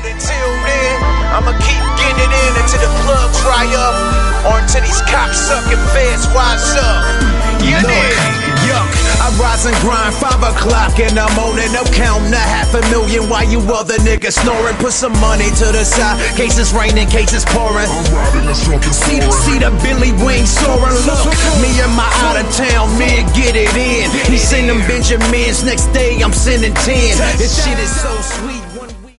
But until then, I'ma keep getting it in until the plug dry up, or until these cocksucking feds wise up. You dig? Yuck, I rise and grind 5 o'clock in the morning. I'm counting $500,000 while you other niggas snoring. Put some money to the side, case it's raining, case it's pouring. I'm riding a truck and See the Billy Wing soaring. Look, me and my out of town man get it in. He send them Benjamins, next day I'm sending 10. This shit is so sweet.